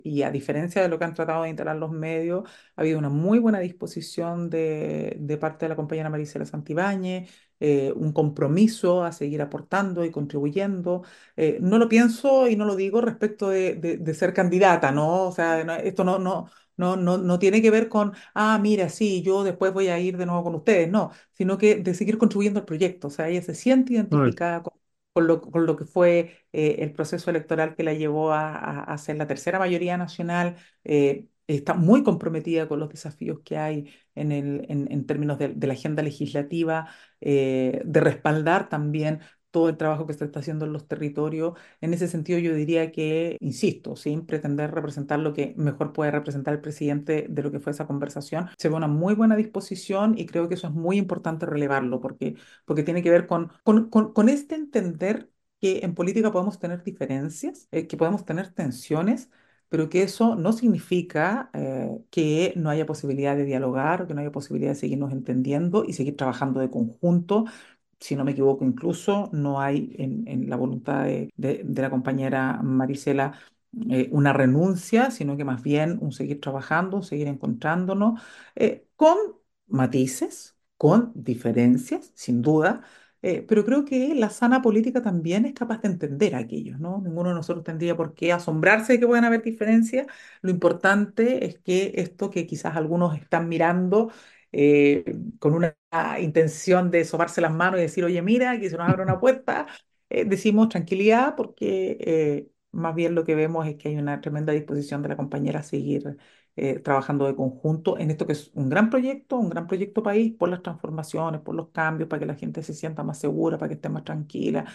Y a diferencia de lo que han tratado de instalar los medios, ha habido una muy buena disposición de parte de la compañera Marisela Santibáñez, un compromiso a seguir aportando y contribuyendo. No lo pienso y no lo digo respecto de ser candidata, ¿no? O sea, esto no tiene que ver con, ah, mira, sí, yo después voy a ir de nuevo con ustedes, no, sino que de seguir contribuyendo al proyecto. O sea, ella se siente Correcto. identificada con lo que fue el proceso electoral que la llevó a ser la tercera mayoría nacional. Está muy comprometida con los desafíos que hay en términos de la agenda legislativa, de respaldar también todo el trabajo que se está haciendo en los territorios. En ese sentido, yo diría que, insisto, sin pretender representar lo que mejor puede representar el presidente de lo que fue esa conversación, se ve una muy buena disposición y creo que eso es muy importante relevarlo porque tiene que ver con este entender que en política podemos tener diferencias, que podemos tener tensiones, pero que eso no significa que no haya posibilidad de dialogar, que no haya posibilidad de seguirnos entendiendo y seguir trabajando de conjunto. Si no me equivoco, incluso no hay en la voluntad de la compañera Marisela una renuncia, sino que más bien un seguir trabajando, un seguir encontrándonos, con matices, con diferencias, sin duda, pero creo que la sana política también es capaz de entender a aquellos, ¿no? Ninguno de nosotros tendría por qué asombrarse de que puedan haber diferencias. Lo importante es que esto que quizás algunos están mirando eh, con una intención de sobarse las manos y decir, oye, mira, aquí se nos abre una puerta, decimos tranquilidad porque más bien lo que vemos es que hay una tremenda disposición de la compañera a seguir trabajando de conjunto en esto que es un gran proyecto país por las transformaciones, por los cambios, para que la gente se sienta más segura, para que esté más tranquila,